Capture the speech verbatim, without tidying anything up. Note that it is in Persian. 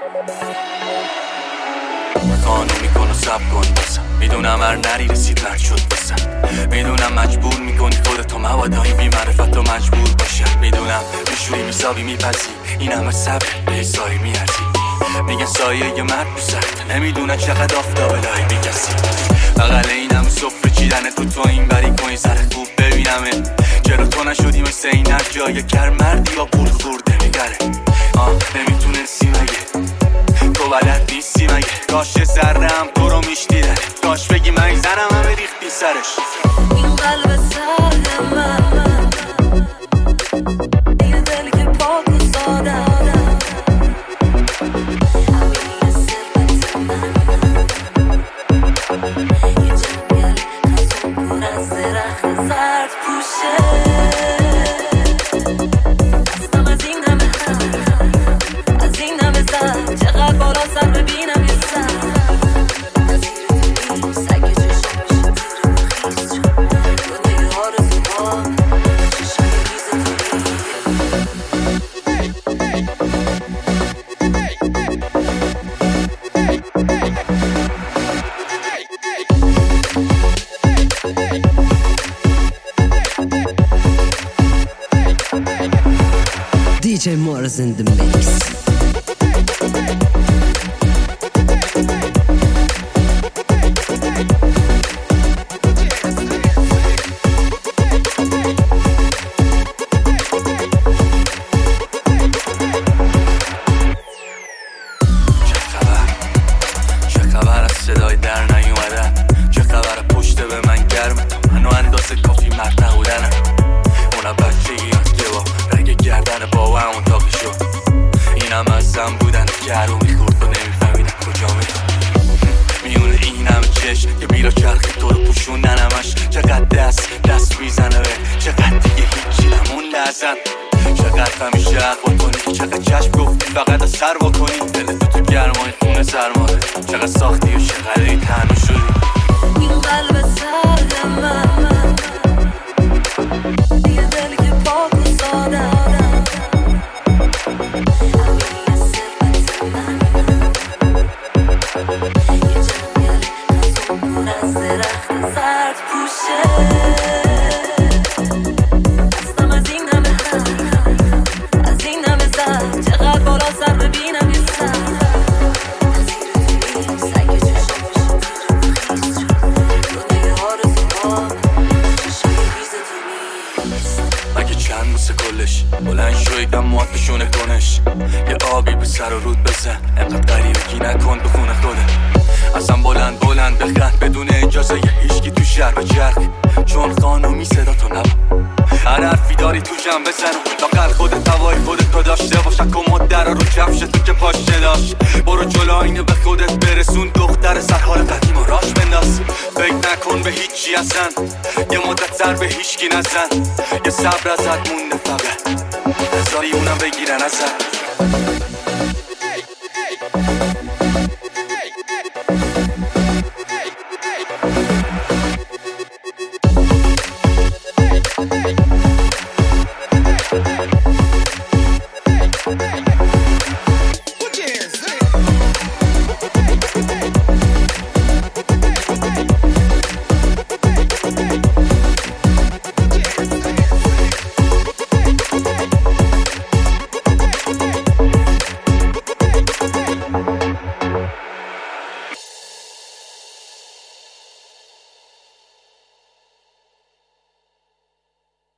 خانو میکن و سب کن بسم میدونم هر نری رسید رد شد بسم میدونم مجبور میکنی خودتو مبادایی بی معرفت و مجبور باشه میدونم میشوری میسابی میپسی این همه صبر به سایی میارزی میگن سایه یه مرد بسرد نمیدونن چقدر آفتاب لای بیکسی بغل این همه صفر چیدن تو تو این بری کنی سر خوب ببینمه چرا تو نشدی مثل این هر جای کر مردی یا پول خورده میگره آه نمیتونستی مگه تو بلد نیستی مگه کاش ذره هم تو رو میشتیده کاش بگی من زنم همه ریختی سرش این قلب سرد من یه دل که پاک و ساده یه ثروت من یه جنگل خزون پر از درخت زرد پوشه دستم از این همه هم از این همه زد چقدر بالا سر ببینم یه سر D J Morris in the mix. صدای در نیومدن چه خبر پشت به من گرمه تا منو اندازه کافی مرد نبودنم اونا بچه یاد که با رنگ گردن بابا همون تاقی شد اینم از زن بودن گرو میخورد و نمیفهمیدن کجا میرم میونه این همه چش که بیرا چرخی تو رو پوشوندن همش چقدر دست دست میزنه به چقدر دیگه هیچی نمون نزن چقدر همیشه حق کنی چقدر چشم گفتی فقط از سر واکنی دلتو تو گرمای خونه سرماره چقدر ساختی و چقدر ای تنها شدی این قلب سرد من یه دل که پاک و ساده یه ثروت من یه جنگل خزون پر از درخت زرد پوشه دستم از این همه هم از این همه زد چقدر بالا سر ببینم یه سر مگه چند موسه کلش بلند شویدم مواتشونه کنش یه آبی به سر و رود بزن انقدر غریبگی نکن تو خونه خوده اصلا بلند بلند بخند بدون اجازه یه هیشگی تو شهر و جرق چون خانومی صدا تو نبا هر حرفی داری تو جمع بزن لاقل خودت هوای خودت رو داشته باش کمد درا رو کفش تو که پاشه داشت برو جلو اینو به خودت برسون دختر سر حال قدیم و راش بنداز فکر نکن به هیچی اصلا یه مدت سر به هیچکی نزن یه صبر ازت مونده فقط هزاری اونم بگیرن ازت